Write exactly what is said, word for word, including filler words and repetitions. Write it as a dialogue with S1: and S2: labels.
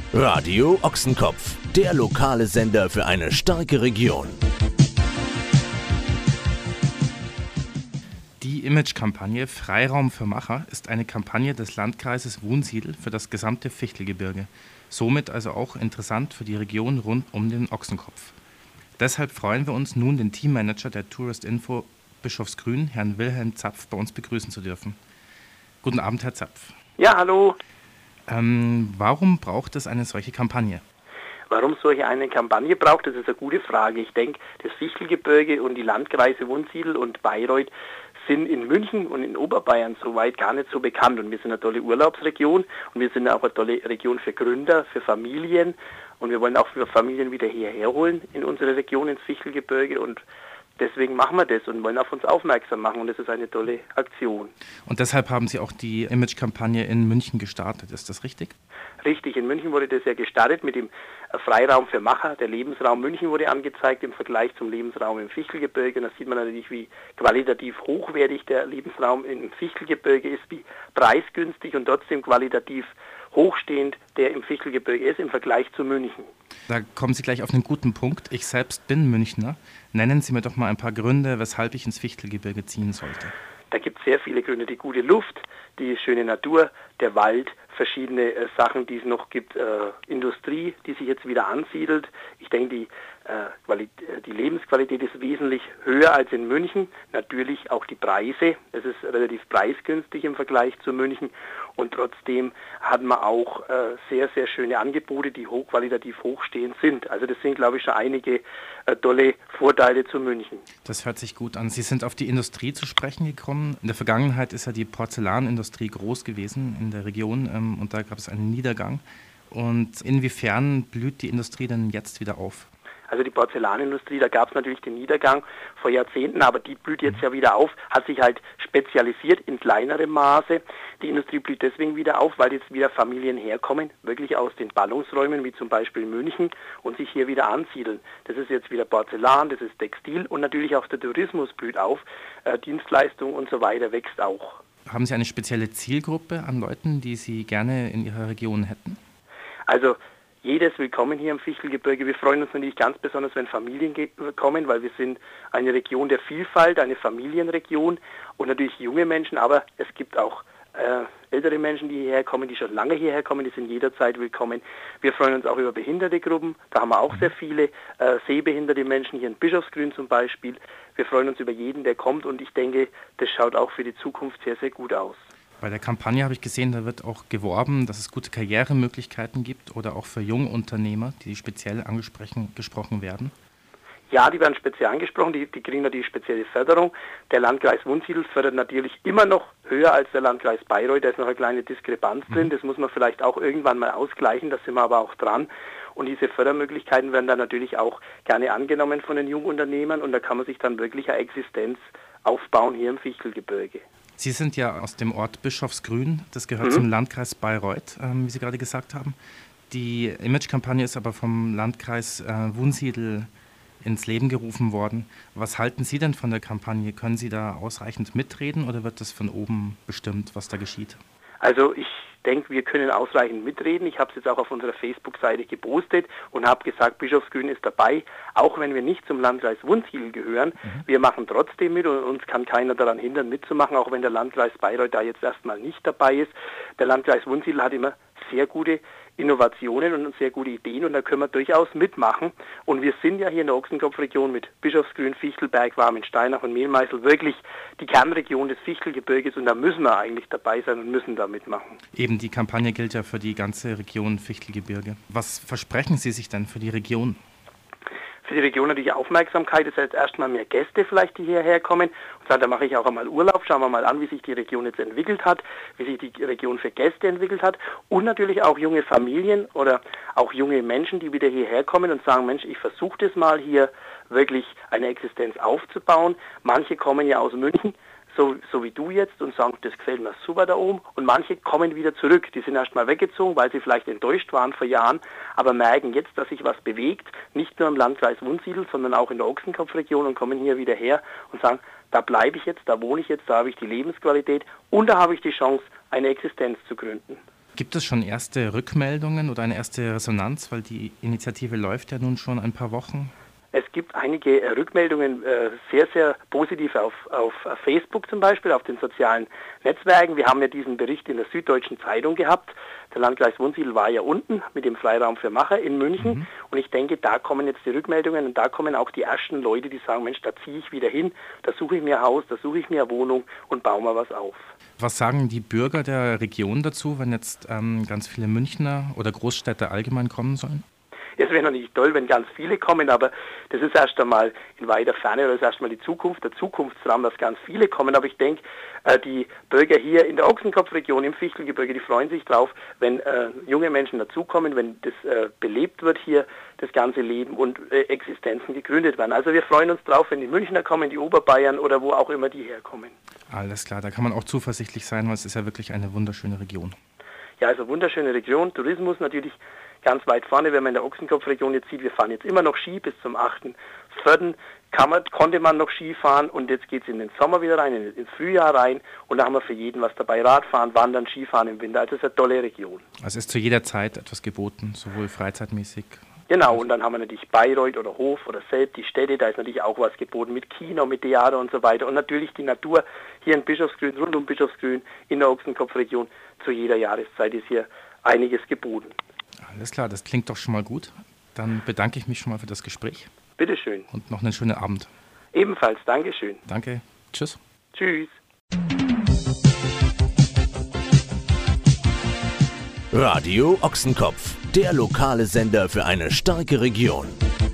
S1: Radio Ochsenkopf, der lokale Sender für eine starke Region.
S2: Die Imagekampagne Freiraum für Macher ist eine Kampagne des Landkreises Wunsiedel für das gesamte Fichtelgebirge, somit also auch interessant für die Region rund um den Ochsenkopf. Deshalb freuen wir uns nun, den Teammanager der Tourist Info Bischofsgrün, Herrn Wilhelm Zapf, bei uns begrüßen zu dürfen. Guten Abend, Herr Zapf.
S3: Ja, hallo.
S2: Ähm, warum braucht es eine solche Kampagne?
S3: Warum solche eine Kampagne braucht, das ist eine gute Frage. Ich denke, das Fichtelgebirge und die Landkreise Wunsiedel und Bayreuth sind in München und in Oberbayern soweit gar nicht so bekannt. Und wir sind eine tolle Urlaubsregion und wir sind auch eine tolle Region für Gründer, für Familien. Und wir wollen auch für Familien wieder hierher holen in unsere Region, ins Fichtelgebirge. Und deswegen machen wir das und wollen auf uns aufmerksam machen. Und das ist eine tolle Aktion.
S2: Und deshalb haben Sie auch die Imagekampagne in München gestartet, ist das richtig?
S3: Richtig, in München wurde das ja gestartet mit dem Freiraum für Macher. Der Lebensraum München wurde angezeigt im Vergleich zum Lebensraum im Fichtelgebirge. Und da sieht man natürlich, wie qualitativ hochwertig der Lebensraum im Fichtelgebirge ist, wie preisgünstig und trotzdem qualitativ hochstehend der im Fichtelgebirge ist im Vergleich zu München.
S2: Da kommen Sie gleich auf einen guten Punkt. Ich selbst bin Münchner. Nennen Sie mir doch mal ein paar Gründe, weshalb ich ins Fichtelgebirge ziehen sollte.
S3: Da gibt es sehr viele Gründe. Die gute Luft, die schöne Natur, der Wald, verschiedene äh, Sachen, die es noch gibt, äh, Industrie, die sich jetzt wieder ansiedelt. Ich denke, die, äh, Quali- die Lebensqualität ist wesentlich höher als in München. Natürlich auch die Preise. Es ist relativ preisgünstig im Vergleich zu München. Und trotzdem hat man auch äh, sehr, sehr schöne Angebote, die hochqualitativ hochstehend sind. Also das sind, glaube ich, schon einige äh, tolle Vorteile zu München.
S2: Das hört sich gut an. Sie sind auf die Industrie zu sprechen gekommen. In der Vergangenheit ist ja die Porzellanindustrie groß gewesen in der Region ähm, und da gab es einen Niedergang. Und inwiefern blüht die Industrie denn jetzt wieder auf?
S3: Also die Porzellanindustrie, da gab es natürlich den Niedergang vor Jahrzehnten, aber die blüht jetzt ja wieder auf, hat sich halt spezialisiert in kleinerem Maße. Die Industrie blüht deswegen wieder auf, weil jetzt wieder Familien herkommen, wirklich aus den Ballungsräumen, wie zum Beispiel München, und sich hier wieder ansiedeln. Das ist jetzt wieder Porzellan, das ist Textil und natürlich auch der Tourismus blüht auf, äh, Dienstleistung und so weiter wächst auch.
S2: Haben Sie eine spezielle Zielgruppe an Leuten, die Sie gerne in Ihrer Region hätten?
S3: Also jedes Willkommen hier im Fichtelgebirge. Wir freuen uns natürlich ganz besonders, wenn Familien kommen, weil wir sind eine Region der Vielfalt, eine Familienregion und natürlich junge Menschen, aber es gibt auch äh, ältere Menschen, die hierher kommen, die schon lange hierher kommen, die sind jederzeit willkommen. Wir freuen uns auch über behinderte Gruppen, da haben wir auch sehr viele äh, sehbehinderte Menschen, hier in Bischofsgrün zum Beispiel. Wir freuen uns über jeden, der kommt und ich denke, das schaut auch für die Zukunft sehr, sehr gut aus.
S2: Bei der Kampagne habe ich gesehen, da wird auch geworben, dass es gute Karrieremöglichkeiten gibt oder auch für Jungunternehmer, die speziell angesprochen werden.
S3: Ja, die werden speziell angesprochen, die, die kriegen natürlich spezielle Förderung. Der Landkreis Wunsiedel fördert natürlich immer noch höher als der Landkreis Bayreuth, da ist noch eine kleine Diskrepanz drin, mhm. Das muss man vielleicht auch irgendwann mal ausgleichen, da sind wir aber auch dran. Und diese Fördermöglichkeiten werden dann natürlich auch gerne angenommen von den Jungunternehmern und da kann man sich dann wirklich eine Existenz aufbauen hier im Fichtelgebirge.
S2: Sie sind ja aus dem Ort Bischofsgrün, das gehört mhm. zum Landkreis Bayreuth, ähm, wie Sie gerade gesagt haben. Die Imagekampagne ist aber vom Landkreis äh, Wunsiedel ins Leben gerufen worden. Was halten Sie denn von der Kampagne? Können Sie da ausreichend mitreden oder wird das von oben bestimmt, was da geschieht?
S3: Also ich denke, wir können ausreichend mitreden. Ich habe es jetzt auch auf unserer Facebook-Seite gepostet und habe gesagt, Bischofsgrün ist dabei, auch wenn wir nicht zum Landkreis Wunsiedel gehören. Mhm. Wir machen trotzdem mit und uns kann keiner daran hindern, mitzumachen, auch wenn der Landkreis Bayreuth da jetzt erstmal nicht dabei ist. Der Landkreis Wunsiedel hat immer sehr gute Innovationen und sehr gute Ideen und da können wir durchaus mitmachen. Und wir sind ja hier in der Ochsenkopfregion mit Bischofsgrün, Fichtelberg, Warmensteinach und Mehlmeißel wirklich die Kernregion des Fichtelgebirges und da müssen wir eigentlich dabei sein und müssen da mitmachen.
S2: Eben, die Kampagne gilt ja für die ganze Region Fichtelgebirge. Was versprechen Sie sich denn für die Region?
S3: Für die Region natürlich Aufmerksamkeit, das heißt erstmal mehr Gäste vielleicht, die hierher kommen und sagen, da mache ich auch einmal Urlaub, schauen wir mal an, wie sich die Region jetzt entwickelt hat, wie sich die Region für Gäste entwickelt hat und natürlich auch junge Familien oder auch junge Menschen, die wieder hierher kommen und sagen, Mensch, ich versuche das mal hier wirklich eine Existenz aufzubauen. Manche kommen ja aus München, So, so wie du jetzt und sagen, das gefällt mir super da oben. Und manche kommen wieder zurück. Die sind erst mal weggezogen, weil sie vielleicht enttäuscht waren vor Jahren, aber merken jetzt, dass sich was bewegt. Nicht nur im Landkreis Wunsiedel, sondern auch in der Ochsenkopfregion und kommen hier wieder her und sagen, da bleibe ich jetzt, da wohne ich jetzt, da habe ich die Lebensqualität und da habe ich die Chance, eine Existenz zu gründen.
S2: Gibt es schon erste Rückmeldungen oder eine erste Resonanz, weil die Initiative läuft ja nun schon ein paar Wochen?
S3: Es gibt einige äh, Rückmeldungen, äh, sehr, sehr positiv auf, auf Facebook zum Beispiel, auf den sozialen Netzwerken. Wir haben ja diesen Bericht in der Süddeutschen Zeitung gehabt. Der Landkreis Wunsiedel war ja unten mit dem Freiraum für Macher in München. Mhm. Und ich denke, da kommen jetzt die Rückmeldungen und da kommen auch die ersten Leute, die sagen, Mensch, da ziehe ich wieder hin, da suche ich mir ein Haus, da suche ich mir eine Wohnung und baue mal was auf.
S2: Was sagen die Bürger der Region dazu, wenn jetzt ähm, ganz viele Münchner oder Großstädte allgemein kommen sollen?
S3: Es wäre natürlich toll, wenn ganz viele kommen, aber das ist erst einmal in weiter Ferne, oder das ist erst einmal die Zukunft, der Zukunftsraum, dass ganz viele kommen. Aber ich denke, die Bürger hier in der Ochsenkopfregion, im Fichtelgebirge, die freuen sich drauf, wenn äh, junge Menschen dazukommen, wenn das äh, belebt wird hier, das ganze Leben und äh, Existenzen gegründet werden. Also wir freuen uns drauf, wenn die Münchner kommen, die Oberbayern oder wo auch immer die herkommen.
S2: Alles klar, da kann man auch zuversichtlich sein, weil es ist ja wirklich eine wunderschöne Region.
S3: Ja, also wunderschöne Region, Tourismus natürlich ganz weit vorne, wenn man in der Ochsenkopfregion jetzt sieht, wir fahren jetzt immer noch Ski bis zum achten vierten Kann man, konnte man noch Ski fahren und jetzt geht es in den Sommer wieder rein, in, ins Frühjahr rein und da haben wir für jeden was dabei, Radfahren, Wandern, Skifahren im Winter, also es ist eine tolle Region.
S2: Also ist zu jeder Zeit etwas geboten, sowohl freizeitmäßig.
S3: Genau, und dann haben wir natürlich Bayreuth oder Hof oder Selb, die Städte, da ist natürlich auch was geboten mit Kino, mit Theater und so weiter und natürlich die Natur hier in Bischofsgrün, rund um Bischofsgrün, in der Ochsenkopfregion, zu jeder Jahreszeit ist hier einiges geboten.
S2: Alles klar, das klingt doch schon mal gut. Dann bedanke ich mich schon mal für das Gespräch.
S3: Bitteschön.
S2: Und noch einen schönen Abend.
S3: Ebenfalls, Dankeschön.
S2: Danke, tschüss.
S3: Tschüss.
S1: Radio Ochsenkopf, der lokale Sender für eine starke Region.